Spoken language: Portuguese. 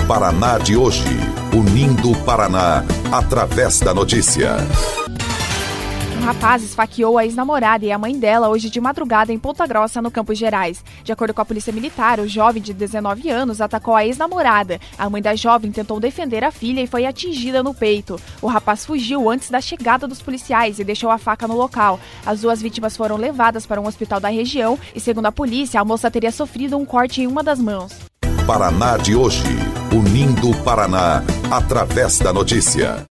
Paraná de hoje, unindo o Paraná através da notícia. Um rapaz esfaqueou a ex-namorada e a mãe dela hoje de madrugada em Ponta Grossa, no Campos Gerais. De acordo com a polícia militar, o jovem de 19 anos atacou a ex-namorada. A mãe da jovem tentou defender a filha e foi atingida no peito. O rapaz fugiu antes da chegada dos policiais e deixou a faca no local. As duas vítimas foram levadas para um hospital da região e, segundo a polícia, a moça teria sofrido um corte em uma das mãos. Paraná de hoje, unindo o Paraná através da notícia.